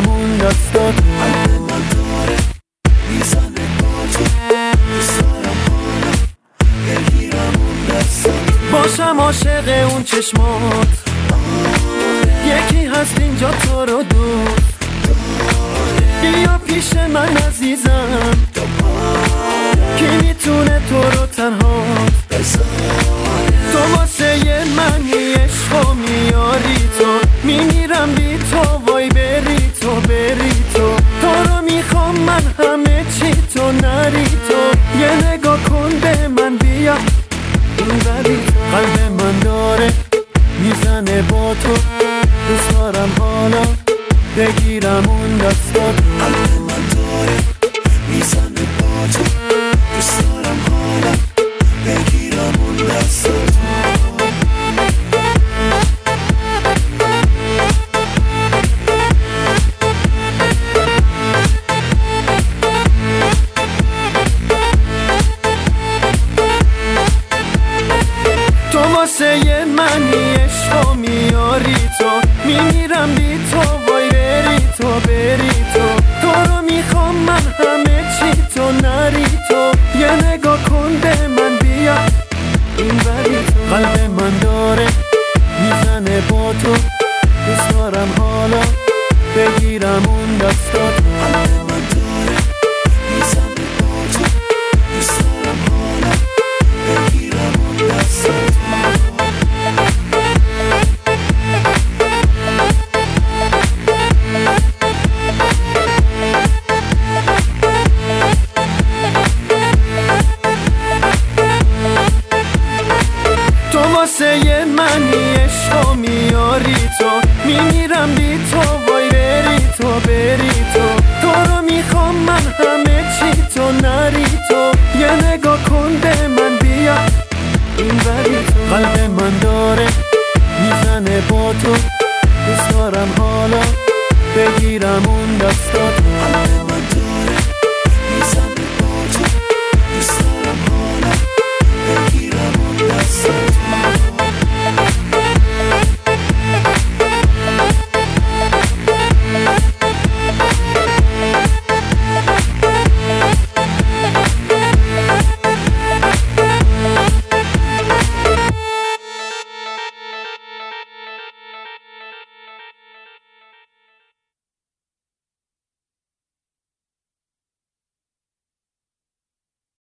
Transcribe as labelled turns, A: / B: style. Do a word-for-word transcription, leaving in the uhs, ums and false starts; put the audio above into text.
A: بگیرم اون دستات. قلب من داره میزنه با تو، دوست دارم حالا بگیرم اون دستات. باشم عاشق اون چشمات، یکی هست اینجا تو رو دوست داره. بیا پیش من عزیزم، کی میتونه تو رو تنها بذاره. تو واسه منی عشقو میاری تو، میمیرم بی تو وای بری تو بری تو. تو رو میخوام من همه چی تو نری تو. یه نگاه کن به من بیا این بری تو. قلب من داره میزنه با تو، دوست دارم حالا بگیرم اون دستات. قلب من داره میزنه با تو، دوست دارم حالا بگیرم اون دستات. تو واسه منی عشقو میاری تو، میمیرم بی تو وای بری تو بری تو. تو رو میخوام من همه چی تو نری تو. یه نگاه کن به من بیا این بری تو. قلب من داره میزنه با تو، دوست دارم حالا بگیرم اون دستات. قلب من داره میزنه با تو، دوست دارم حالا بگیرم اون دستات. واسه منی عشقو میاری تو، میمیرم بی تو وای بری تو بری تو. تو رو میخوام من همه چی تو نری تو. یه نگاه کن به من بیا این بری تو. قلب من داره میزنه با تو، دوست دارم حالا بگیرم اون دستات.